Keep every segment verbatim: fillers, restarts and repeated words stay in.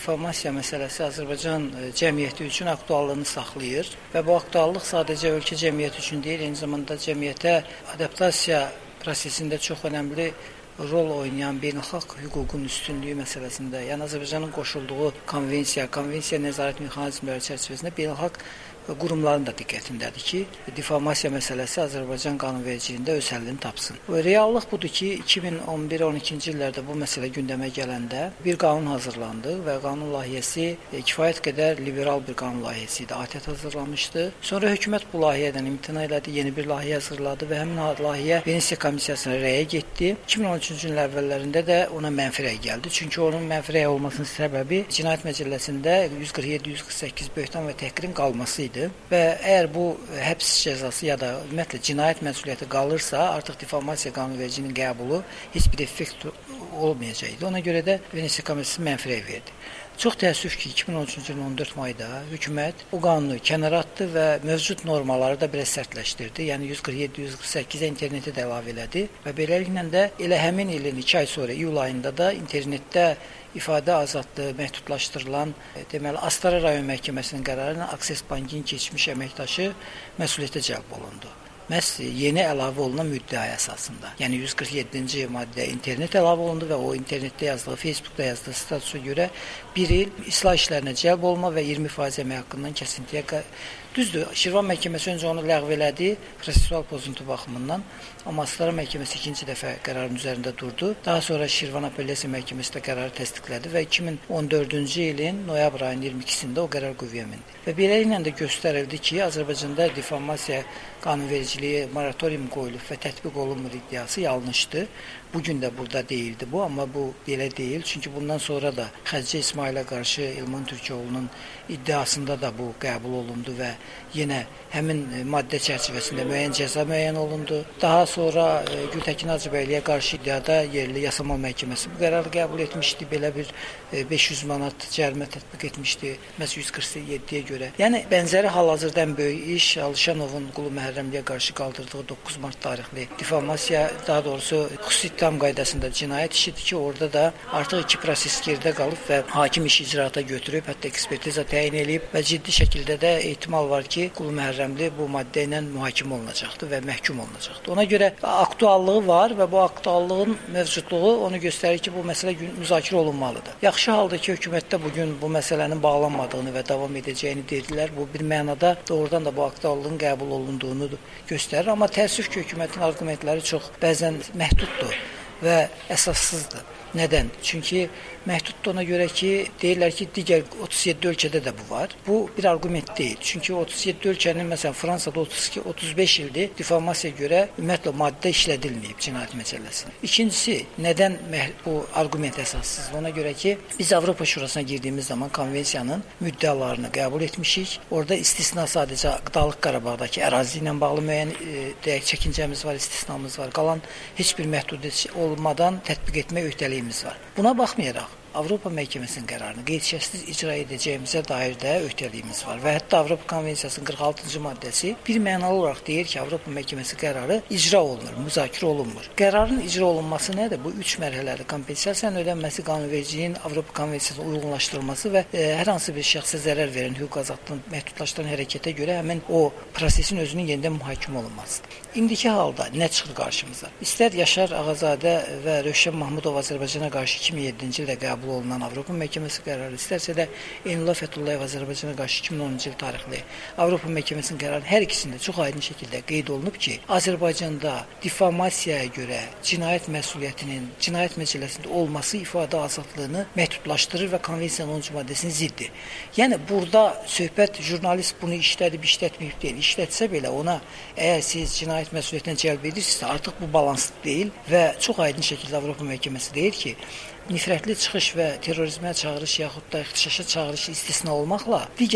difamasiya məsələsi Azərbaycan cəmiyyəti üçün aktuallığını saxlayır və bu aktuallıq sadəcə ölkə cəmiyyəti üçün deyil, eyni zamanda cəmiyyətə adaptasiya prosesində çox önəmli rol oynayan beynəlxalq hüququn üstünlüyü məsələsində, yəni Azərbaycanın qoşulduğu konvensiya, konvensiya nəzarət mexanizmləri çərçivəsində beynəlxalq qurumların da diqqətindədir ki, difamasiya məsələsi Azərbaycan qanunvericiliyində öz həllini tapsın. Reallıq budur ki, iki min on bir on ikinci illərdə bu məsələ gündəmə gələndə bir qanun hazırlandı və qanun layihəsi kifayət qədər liberal bir qanun layihəsi idi. ATƏT hazırlamışdı. Sonra hökumət bu layihədən imtina elədi, yeni bir layihə hazırladı və həmin layihə Venesiya komissiyasına rəyə getdi. iki min on üçüncü ilin əvvəllərində də ona mənfi rəy gəldi. Çünki onun mənfi rəy olmasının səbəbi Cinayət Məcəlləsində yüz qırx yeddi yüz qırx səkkiz böhtan və təhqirin qalması idi. Və əgər bu həbs cəzası ya da ümumiyyətlə cinayət məsuliyyəti qalırsa, artıq difamasiya qanunvericiliyinin qəbulu heç bir effekt olmayacaqdı. Ona görə də Venesiya komissiyası mənfi rəy verdi. Çox təəssüf ki, iki min on üçüncü ilin on dörd mayda hökumət bu qanunu kənara atdı və mövcud normaları da biraz sərtləşdirdi. Yəni yüz qırx yeddi yüz qırx səkkizə interneti də əlavə elədi və beləliklə də elə həmin ilin iki ay sonra iyul ayında da internetdə ifadə azadlığı məhdudlaşdırılan, deməli Astara rayon məhkəməsinin qərarı ilə Akses Bankın keçmiş əməkdaşı məsuliyyətə cəlb olundu. Məhz yeni əlavə olunan müddəa əsasında. Yəni yüz qırx yeddinci maddə internet əlavə olundu və o internetdə yazdığı, Facebookda yazdığı statusa görə bir il islah işlərinə cəlb olma və iyirmi faiz əmək haqqından kəsintiyə. Düzdür, Şirvan məhkəməsi öncə onu ləğv elədi, prosessual pozuntu baxımından, amma Astara məhkəməsi ikinci dəfə qərarın üzərində durdu. Daha sonra Şirvan Apellyasiya məhkəməsi də qərarı təsdiqlədi və iki min on dördüncü ilin noyabr ayının iyirmi ikisində o qərar qüvvəyə mindi. Və beləliklə də göstərildi ki, Azərbaycanda difamasiya qanunvericiliyi moratorium qoyulub və tətbiq olunmur iddiası yanlışdır. Bugün də burada deyildi bu, amma bu belə deyil. Çünki bundan sonra da Xədicə İsmailə qarşı İlman Türkoğlu'nun iddiasında da bu qəbul olundu və yenə həmin maddə çərçivəsində müəyyən cəza müəyyən olundu. Daha sonra e, Gültəkin Hacıbəyliyə qarşı iddiada yerli yasama məhkəməsi bu qərarı qəbul etmişdi. Belə bir e, beş yüz manat cərimə tətbiq etmişdi məhz yüz qırx yeddiyə görə. Yəni bənzəri hal-hazırda ən böyük iş Alişanovun Qulu Məhərrəmliyə qarşı qaldırdığı doqquz mart tarixli difamasiya, daha doğrusu xüsusi ittiham qaydasında cinayət işidir ki, orada da artıq iki proses gerdə qalıb və hakim işi icraata götürüb, hətta ekspertiza təyin edib və ciddi şəkildə də ehtimal var ki, Qulu Məhərrəmli bu maddə ilə mühakimə olunacaqdır və məhkum olunacaqdır. Ona görə aktuallığı var və bu aktuallığın mövcudluğu onu göstərir ki, bu məsələ müzakirə olunmalıdır. Yaxşı halda ki, hökumətdə bugün bu məsələnin bağlanmadığını və davam edəcəyini dedilər. Bu bir mənada doğrudan da bu aktuallığın qəbul olunduğunu göstərir. Amma təəssüf ki, hökumətin arqumentləri çox bəzən məhduddur və əsassızdır. Nədən? Çünki məhduddur ona görə ki, deyirlər ki, digər otuz yeddi ölkədə də bu var. Bu bir arqument deyil. Çünki otuz yeddi ölkənin, məsələn, Fransada otuz iki otuz beş ildir difamasiyaya görə ümumiyyətlə maddə işlədilməyib cinayət məcəlləsində. İkincisi, nədən bu arqument əsassızdır? Ona görə ki, biz Avropa Şurasına girdiyimiz zaman konvensiyanın müddəalarını qəbul etmişik. Orada istisna sadəcə Dağlıq Qarabağdakı ərazi ilə bağlı müəyyən e, deyək, çəkincəmiz var, istisnamız var. Qalan heç bir məhdudiyyət olmadan tətbiq etmək öhdəliyimiz var. Buna baxmayaraq, Avropa Məhkəməsinin qərarını qeyd-şərtsiz icra edəcəyimizə dair də öhdəliyimiz var və hətta Avropa Konvensiyasının qırx altıncı maddəsi bir mənalı olaraq deyir ki, Avropa Məhkəməsi qərarı icra olunur, müzakirə olunmur. Qərarın icra olunması nədir? Bu üç mərhələli kompensasiyanın ödənməsi, qanunvericiliyin Avropa Konvensiyasına uyğunlaşdırılması və e, hər hansı bir şəxsə zərər verən, hüquq azadlığını məhdudlaşdıran hərəkətə görə həmin o prosesin özünün yenidən mühakimə olunmasıdır. İndiki halda nə çıxır qarşımıza? İstər Yaşar Ağazadə və Rövşən Mahmudov Azərbaycana qarşı iki min yeddinci ildə qəbul olunan Avropa Məhkəməsi qərarı, istərsə də Eynullah Fəthullayev Azərbaycana qarşı iki min onuncu il tarixli Avropa Məhkəməsinin qərarı hər ikisində çox aydın şəkildə qeyd olunub ki, Azərbaycanda difamasiyaya görə cinayət məsuliyyətinin cinayət məcəlləsində olması ifadə azadlığını məhdudlaşdırır və konvensiyanın onuncu maddəsinin ziddir. Yəni burada söhbət jurnalist bunu işlədib, işlətməyib deyil. İşlətsə belə ona əgər siz cinayət məsuliyyətinə cəlb edirsinizsə, artıq bu balanslı deyil və çox aydın şəkildə Avropa Məhkəməsi deyir ki, nifrətli çıxış və terrorizmə çağırış yaxud da ixtişaşa çağırış istisna olmaqla digər hallarda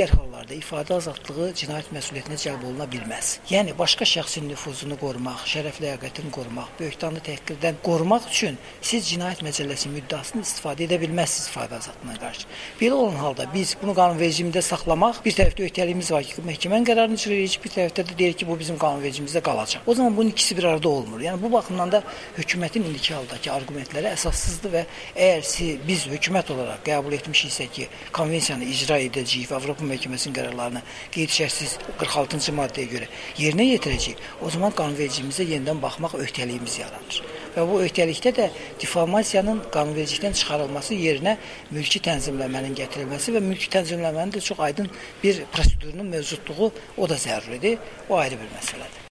halda ifadə azadlığı cinayət məsuliyyətinə cəlb oluna bilməz. Yəni başqa şəxsin nüfuzunu qorumaq, şərəf ləyaqətini qorumaq, böhtanlı təhqirdən qorumaq üçün siz cinayət məcəlləsi müddəasını istifadə edə bilməzsiniz ifadə azadlığına qarşı. Belə olan halda biz bunu qanunvericimizdə saxlamaq, bir tərəfdə öhdəliyimiz var ki, məhkəmənin qərarını icra edirik, bir tərəfdə də deyir ki, bu bizim qanunvericimizdə qalacaq. O zaman bunun ikisi bir arada olmur. Yəni bu baxımdan da hökumətin indiki haldakı arqumentləri əsassızdır və əgər siz, biz hökumət olaraq qəbul etmişiksə ki, konvensiyanı icra edəcəyik və Avropa Məhkəməsinin qərarlarını qeyd-şərtsiz qırx altıncı maddəyə görə yerinə yetirəcəyik, o zaman qanunvericimizə yenidən baxmaq öhdəliyimiz yaranır. Və bu öhdəlikdə də difamasiyanın qanunvericilikdən çıxarılması yerinə mülki tənzimləmənin gətirilməsi və mülki tənzimləmənin də çox aydın bir prosedurunun mövcudluğu o da zəruridir. O ayrı bir məsələdir.